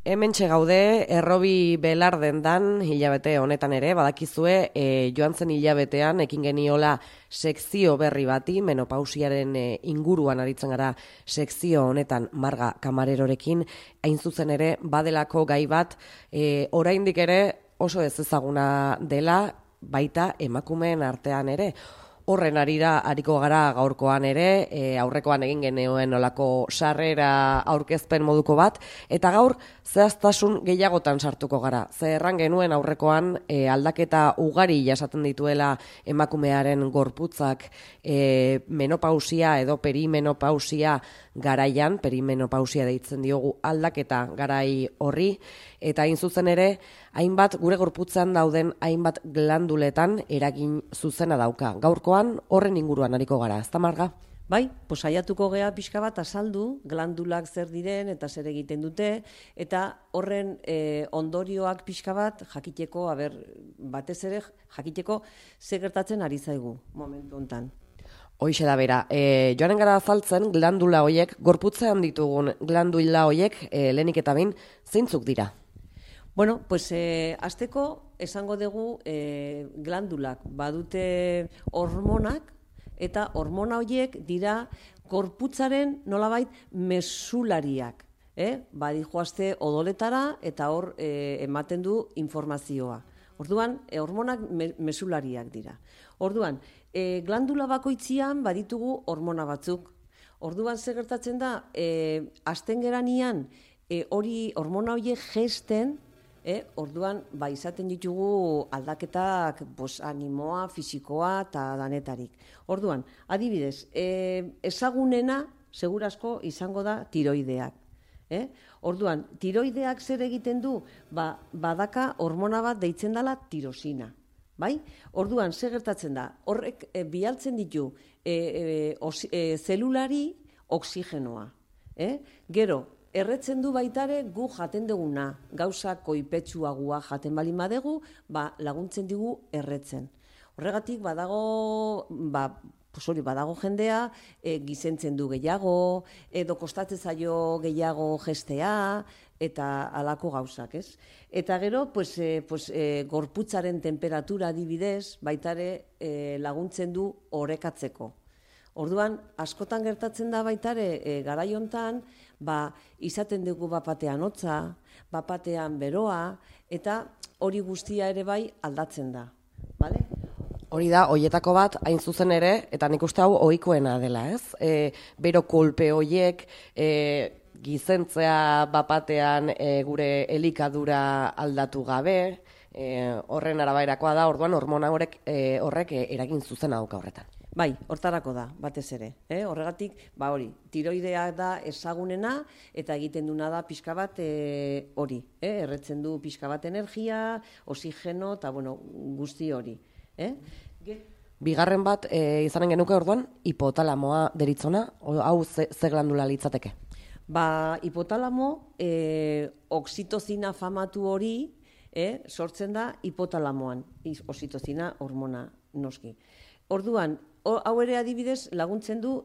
Hementxe gaude, errobi belarden dan hilabete honetan ere, badakizue joan zen hilabetean ekin geniola sekzio berri bati, menopausiaren inguruan aritzen gara sekzio honetan Marga Kamarerorekin, hain zuzen ere badelako gai bat, oraindik ere oso ez ezaguna dela, baita emakumeen artean ere. Horren ariko gara gaurkoan ere, aurrekoan egin genuen olako sarrera aurkezpen moduko bat, eta gaur zehaztasun gehiagotan sartuko gara. Ze erran genuen aurrekoan aldaketa ugari jasaten dituela emakumearen gorputzak menopausia edo perimenopausia garaian, perimenopausia deitzen diogu aldaketa garai horri, eta hain zuzen ere, hainbat gure gorputzean dauden hainbat glanduletan eragin zuzena dauka. Gaurkoan horren inguruan ariko gara, ezta Marga? Bai, saiatuko gea pixka bat azaldu, glandulak zer diren eta zer egiten dute, eta horren ondorioak pixka bat jakiteko, batez ere jakiteko ze gertatzen ari zaigu momentu hontan. Hoixe da bera, joanen gara azaltzen glandula hoiek, gorputzean ditugun glandula hoiek, lehenik eta behin, zeintzuk dira? Bueno, hasteko esango dugu glandulak badute hormonak, eta hormona horiek dira gorputzaren nolabait mesulariak. Badijoazte odoletara eta hor ematen du informazioa. Orduan, hormonak mesulariak dira. Orduan, glandula bakoitzian baditugu hormona batzuk. Orduan, zer gertatzen da, hasten geranian hori hormona horiek gesten, orduan, izaten ditugu aldaketak animoa, fisikoa eta danetarik. Orduan, adibidez, ezagunena, segurazko izango da tiroideak. Orduan, tiroideak zer egiten du? Badaka hormona bat deitzen dela tirosina. Orduan, zer gertatzen da? Horrek bialtzen ditu zelulari oksigenoa. Gero, erretzen du baitare gu jaten duguna, gauza koipetsuagua jaten balin badegu, laguntzen digu erretzen. Horregatik badago jendea gizentzen du gehiago, edo kostatzen zaio gehiago gestea, eta halako gauzak, ez? Eta gero, gorputzaren temperatura adibidez, baitare laguntzen du orekatzeko. Orduan, askotan gertatzen da baitare garai hontan, izaten dugu bapatean hotza, bapatean beroa, eta hori guztia ere bai aldatzen da. Hori da, hoietako bat, hain zuzen ere, eta nik uste hau ohikoena dela, ez? Bero kolpe hoiek, gizentzea bapatean gure elikadura aldatu gabe, horren arabaerakoa da, orduan hormona horrek eragin zuzena dauka horretan. Bai, hortarako da, batez ere. Horregatik, tiroidea da ezagunena, eta egiten duna da pixka bat hori. Erretzen du pixka bat energia, oxigeno, eta guzti hori. Bigarren bat, izanen genuke orduan, hipotalamoa deritzona, hau ze glandula litzateke? Hipotalamo, oxitozina famatu hori, sortzen da hipotalamoan, oxitozina hormona noski. Orduan, hau ere adibidez laguntzen du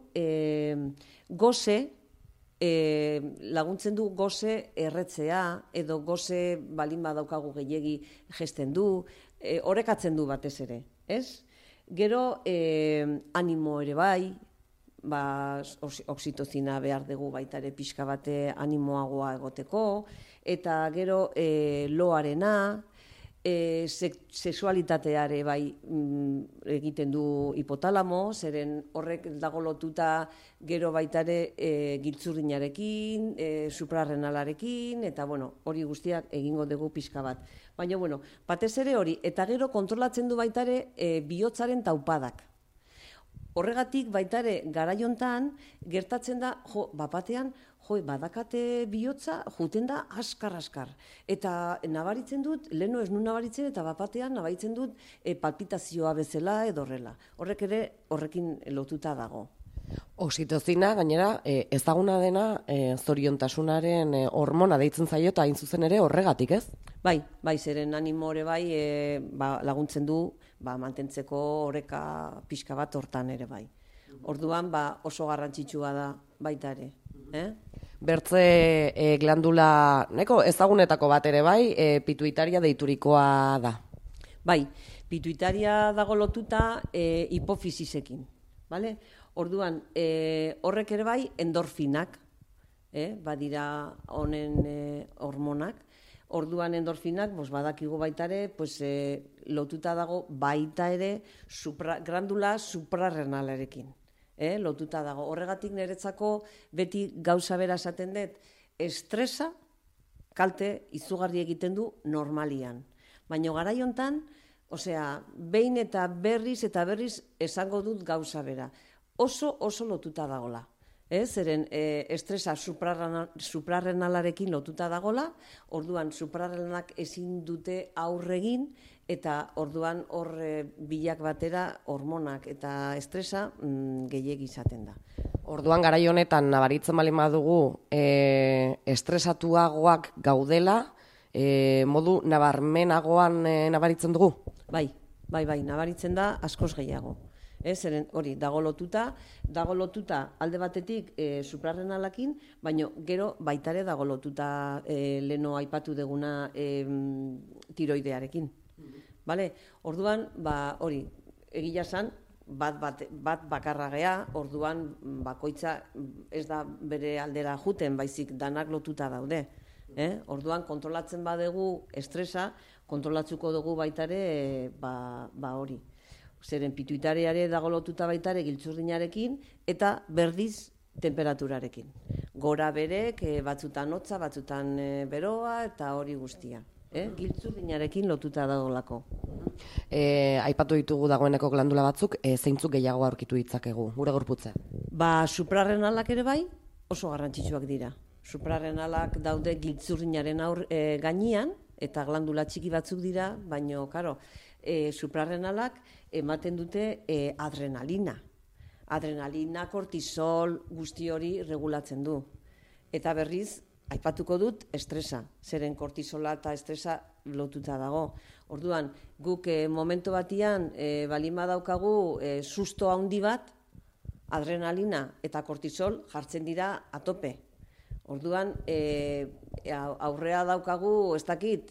goze erretzea, edo goze balin badaukagu gehiegi gesten du, orekatzen du batez ere, ez? Gero animo ere bai, oxitozina behar dugu baita ere pixka bate animoagoa egoteko, eta gero loarena, sexualitateare bai egiten du hipotalamo, zeren horrek dago lotuta gero baitare giltzurrinarekin, suprarrenalarekin, eta hori guztiak egingo dugu pixka bat. Baina, batez ere hori, eta gero kontrolatzen du baitare bihotzaren taupadak. Horregatik baitare garaiontan gertatzen da, bapatean, badakate bihotza, juten da askar-askar. Eta nabaritzen dut, leheno ez nun nabaritzen, eta bapatean nabaritzen dut palpitazioa bezala edo horrela. Horrek ere horrekin lotuta dago. Oxitozina, gainera, ezaguna dena zoriontasunaren hormona deitzen zaio, eta hain zuzen ere horregatik, ez? Bai, zeren animore bai laguntzen du mantentzeko oreka pixka bat hortan ere bai. Orduan oso garrantzitsua da baita ere. Bertze glandula neko ezagunetako bat ere bai, pituitaria deiturikoa da. Bai, pituitaria dago lotuta hipofisisekin, bale? Orduan, horrek ere bai endorfinak, badira honen hormonak. Orduan endorfinak, badakigu baita ere, lotuta dago baita ere glandula suprarrenalarekin. Lotuta dago. Horregatik niretzako beti gauza bera esaten dut, estresa kalte izugarri egiten du normalian. Baina garai hontan, behin eta berriz esango dut gauza bera. Oso lotuta dagola. Zeren estresa suprarrenalarekin lotuta dagola, orduan suprarrenalak ezin dute aurregin, eta orduan hor bilak batera hormonak eta estresa gehiegi izaten da. Orduan garai honetan nabaritzen bali badugu estresatuagoak gaudela, modu nabarmenagoan nabaritzen dugu? Bai, nabaritzen da askoz gehiago. Zeren hori, dago lotuta alde batetik suprarrenalakin, baina gero baitare dago lotuta leno aipatu deguna tiroidearekin. Orduan, hori, egia esan, bat bakarra gea, orduan bakoitza ez da bere aldera juten, baizik danak lotuta daude. Orduan, kontrolatzen badegu estresa, kontrolatzuko dugu baitare hori. Zeren pituitariare dago lotuta baitare giltzurdinarekin eta berdiz temperaturarekin. Gora berek, batzutan hotza, batzutan beroa eta hori guztia. Giltzurdinarekin lotuta dagoelako. Aipatu ditugu dagoeneko glandula batzuk, zeintzuk gehiago aurkitu ditzakegu, gure gorputzean? Suprarrenalak ere bai oso garrantzitsuak dira. Suprarrenalak daude giltzurdinaren gainean, eta glandula txiki batzuk dira, baina, suprarrenalak ematen dute adrenalina. Adrenalina, kortisol, guzti hori regulatzen du. Eta berriz, aipatuko dut estresa, zeren kortisola eta estresa lotuta dago. Orduan, guk momentu batian balima daukagu susto handi bat, adrenalina eta kortisol jartzen dira atope. Orduan, aurrea daukagu, ez dakit,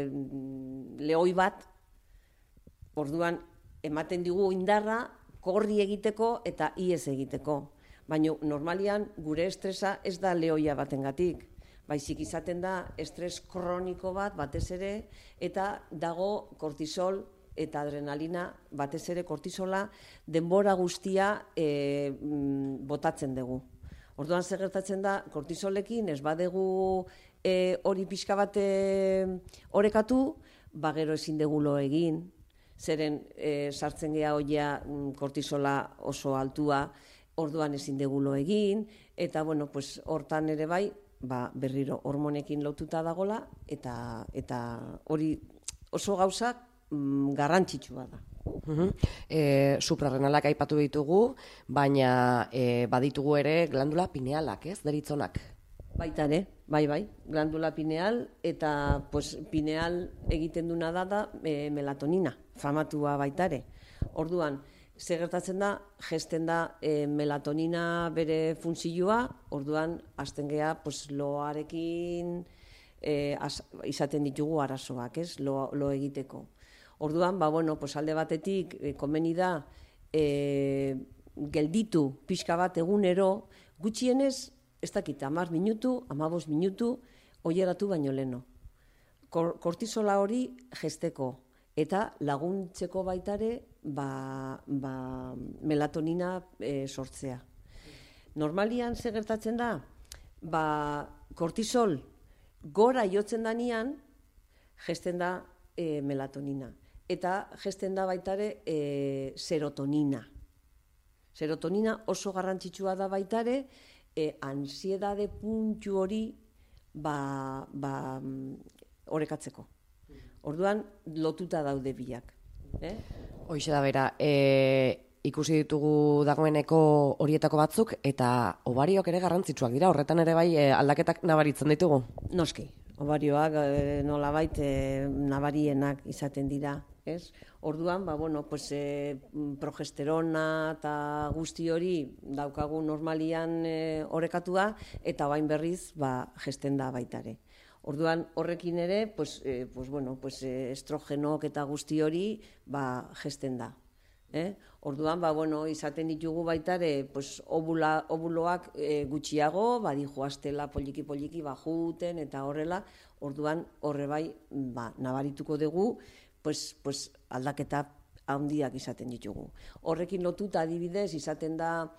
lehoi bat, orduan, ematen digu indarra, korri egiteko eta ihes egiteko. Baina, normalian, gure estresa ez da lehoia batengatik. Baizik izaten da estres kroniko bat, batez ere, eta dago kortisol eta adrenalina, batez ere kortisola, denbora guztia botatzen dugu. Orduan zer gertatzen da, kortisolekin ez badegu hori pixka bat orekatu, gero ezin dugu lo egin, zeren sartzen geha hoia kortisola oso altua, orduan ezin dugu lo egin, eta hortan ere bai, berriro hormonekin lotuta dagola, eta hori oso gauzak garrantzitsua da. Suprarrenalak aipatu ditugu, baina baditugu ere glandula pinealak, ez, deritzonak? Baita ere, bai, glandula pineal, eta pineal egiten duna da melatonina, famatua baita ere. Orduan, zer gertatzen da, gesten da melatonina bere funtzioa, orduan, hasten geha, loarekin izaten ditugu arazoak, ez, lo egiteko. Orduan, alde batetik, komeni da, gelditu pixka bat egunero, gutxienez, ez dakit, 10 minutu, 15 minutu, oieratu baino leno. Kortisola hori gesteko, eta laguntzeko baitare, melatonina sortzea. Normalian, zer gertatzen da, kortisol gora jotzen danean, gesten da melatonina. Eta gesten da baitare serotonina. Serotonina oso garrantzitsua da baitare, ansiedade puntu hori orekatzeko. Orduan, lotuta daude biak. Hoixe da bera, ikusi ditugu dagoeneko horietako batzuk, eta obariok ere garrantzitsuak dira, horretan ere bai aldaketak nabaritzen ditugu? Noski, obarioak nolabait nabarienak izaten dira. ez? Orduan, progesterona eta guzti hori daukagu normalian orekatua, eta bain berriz, gesten da baitare. Orduan, horrekin ere, estrogenok eta guzti hori, gesten da. Orduan, izaten ditugu baitare, ovuloak gutxiago, dijoaztela poliki-poliki bajuten eta horrela, orduan, horre bai, nabarituko dugu, aldaketa handiak izaten ditugu. Horrekin lotuta adibidez, izaten da,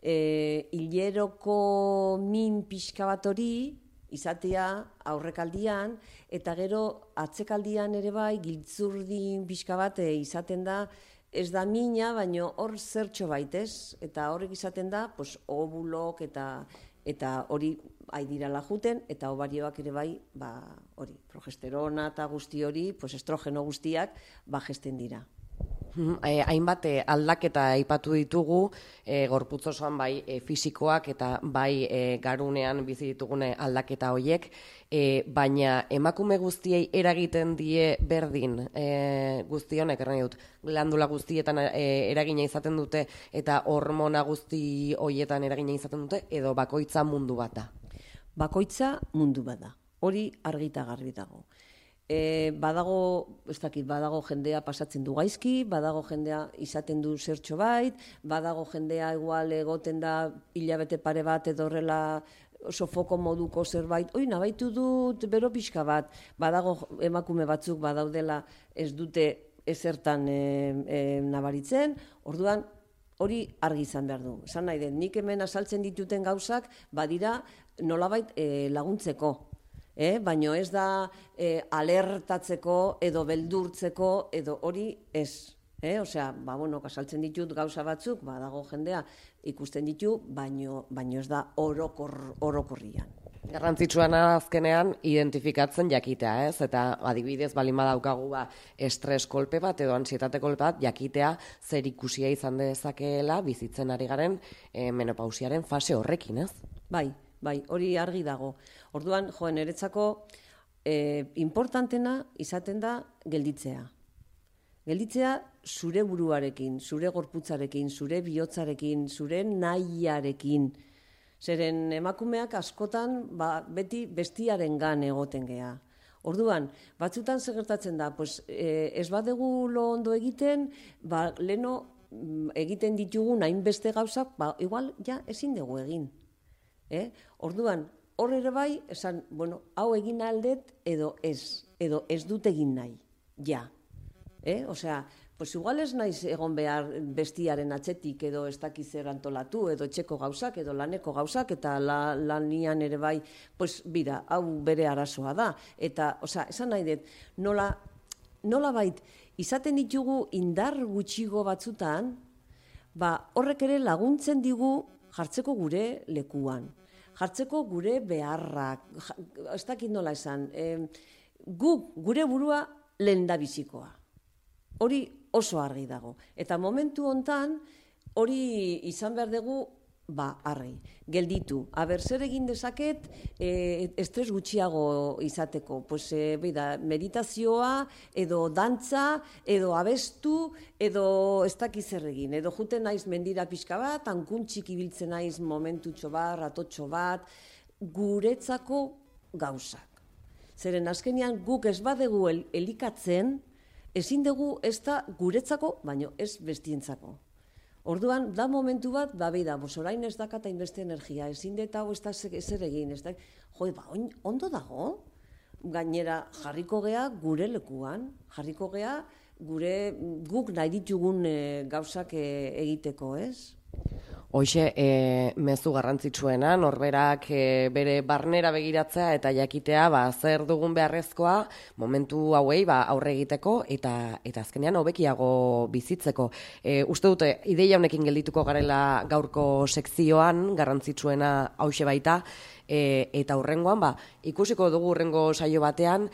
hileroko min pixka bat hori, izatea aurrekaldian, eta gero atzekaldian ere bai, giltzurdin pixka bat izaten da, ez da mina, baina hor zertxo baitez, eta horrek izaten da, ovulok eta hori aidirala juten, eta ovarioak ere bai, hori, progesterona eta guzti hori, estrogeno guztiak, gesten dira. Hainbat aldaketa aipatu ditugu, gorputz osoan bai fisikoak eta bai garunean bizi ditugune aldaketa horiek, baina emakume guztiei eragiten die berdin guztionek, erran dut, glandula guztietan eragina izaten dute eta hormona guzti horietan eragina izaten dute, edo bakoitza mundu bat da? Bakoitza mundu bat da, hori argita garbi dago. Badago jendea pasatzen du gaizki, badago jendea izaten du zertxo bait, badago jendea igual egoten da hilabete pare bat edo horrela sofoko moduko zerbait, nabaitu dut bero pixka bat, badago emakume batzuk badaudela ez dute ezertan nabaritzen, orduan hori argi izan behar du. Esan nahi den, nik hemen azaltzen dituten gauzak badira nolabait laguntzeko. Baina ez da alertatzeko edo beldurtzeko edo hori ez. Kasaltzen ditut gauza batzuk, badago jendea ikusten ditu, baina ez da orokorrian. Garrantzitsuana azkenean identifikatzen jakitea, ez? Eta adibidez balin badaukagu estres kolpe bat edo ansietate kolpe bat jakitea zer ikusia izan dezakeela bizitzen ari garen menopausiaren fase horrekin, ez? Bai, hori argi dago. Orduan, niretzako importantena izaten da gelditzea. Gelditzea zure buruarekin, zure gorputzarekin, zure bihotzarekin, zure nahiarekin. Zeren emakumeak askotan beti bestiarengan egoten gea. Orduan, batzutan zer gertatzen da, ez badegu lo ondo egiten, leno egiten ditugu hainbeste gauzak, igual ezin dugu egin. Orduan, hor ere bai, esan, hau egin aldet edo ez dut egin nahi, ja. Igual ez naiz egon behar bestiaren atzetik edo ez dakiz zer antolatu, edo etxeko gauzak, edo laneko gauzak, eta lanian ere bai, bira, hau bere arazoa da. Eta, esan nahi dut, nola bait, izaten ditugu indar gutxigo batzutan, horrek ere laguntzen digu jartzeko gure lekuan. Jartzeko gure beharrak, ez dakit nola esan, gure burua lehendabizikoa. Hori oso argi dago. Eta momentu hontan, hori izan behar dugu, argi, gelditu. Zer egin dezaket, estres gutxiago izateko. Meditazioa, edo dantza, edo abestu, edo ez dakiz zer egin. Edo juten naiz mendira pixka bat, hankuntxik ibiltzen naiz momentutxo bat, ratotxo bat, guretzako gauzak. Zeren azkenean guk ez badegu elikatzen, ezin dugu ez da guretzako, baino ez bestientzako. Orduan, da momentu bat, orain ez dakata inbeste energia, ezin deta hau ez da ezer egin, ondo dago, gainera jarriko gea gure lekuan, jarriko gea guk nahi ditugun gauzak egiteko, ez? Hoxe, mezu garrantzitsuena, norberak bere barnera begiratzea eta jakitea zer dugun beharrezkoa momentu hauei aurre egiteko eta azkenean hobekiago bizitzeko. Uste dute, ideia honekin geldituko garela gaurko sekzioan, garrantzitsuena hauxe baita, eta hurrengoan, ikusiko dugu hurrengo saio batean,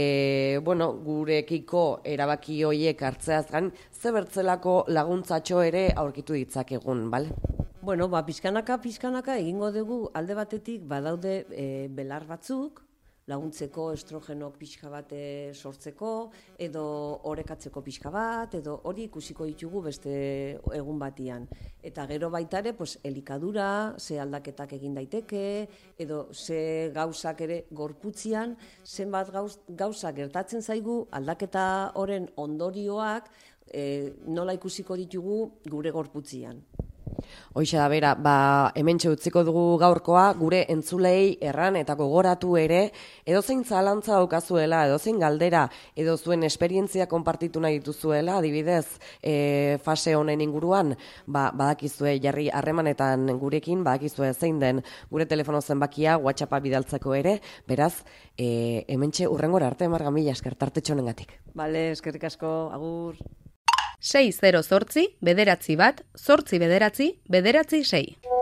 gurekiko erabaki hoiek hartzeaz gain, ze bertzelako laguntzatxo ere aurkitu ditzakegun, bale? Pizkanaka egingo dugu alde batetik badaude belar batzuk, laguntzeko estrogenok pixka bat sortzeko, edo orekatzeko pixka bat, edo hori ikusiko ditugu beste egun batian. Eta gero baitare, elikadura, ze aldaketak egin daiteke, edo ze gauzak ere gorputzian, zenbat gauza gertatzen zaigu aldaketa horren ondorioak nola ikusiko ditugu gure gorputzian. Hoixe da bera, hementxe utziko dugu gaurkoa, gure entzulei erran eta gogoratu ere, edozein zalantza daukazuela, edozein galdera, edo zuen esperientzia konpartitu nahi dituzuela, adibidez, fase honen inguruan, badakizue jarri harremanetan gurekin, badakizue zein den gure telefono zenbakia, WhatsAppa bidaltzeko ere, beraz, hementxe urrengora arte, Marga, mila esker tartetxonengatik. Bale, eskerrik asko, agur. 608 bederatzi bat, 8 bederatzi, bederatzi 6.